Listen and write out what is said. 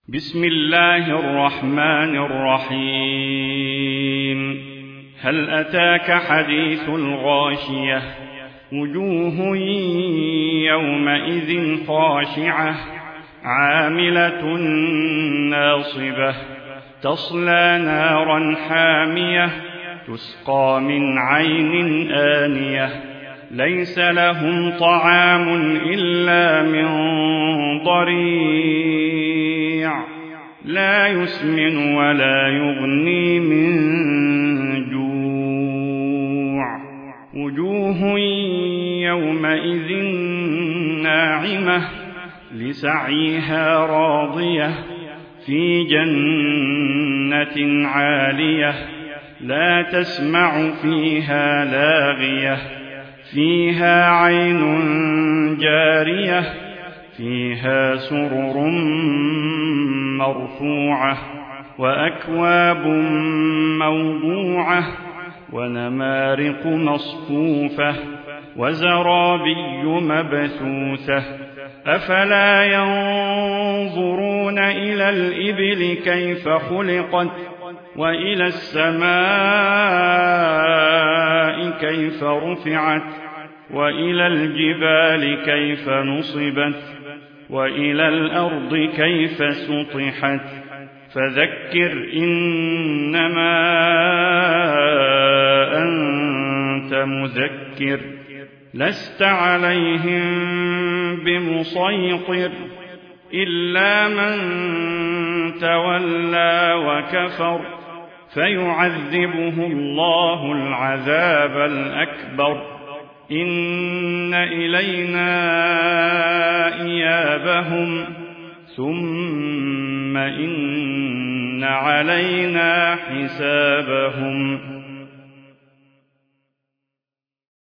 بسم الله الرحمن الرحيم. هل أتاك حديث الغاشية؟ وجوه يومئذ خاشعة عاملة ناصبة تصلى نارا حامية تسقى من عين آنية ليس لهم طعام إلا من ضريع لا يسمن ولا يغني من جوع. وجوه يومئذ ناعمة لسعيها راضية في جنة عالية لا تسمع فيها لاغية فيها عين جارية فيها سرر مرفوعة وأكواب موضوعة ونمارق مصفوفة وزرابي مبثوثة. أفلا ينظرون إلى الإبل كيف خلقت وإلى السماء كيف رفعت وإلى الجبال كيف نصبت وإلى الأرض كيف سطحت. فذكر إنما أنت مذكر لست عليهم بمسيطر إلا من تولى وكفر فيعذبه الله العذاب الأكبر. إن إلينا إيابهم ثم إن علينا حسابهم.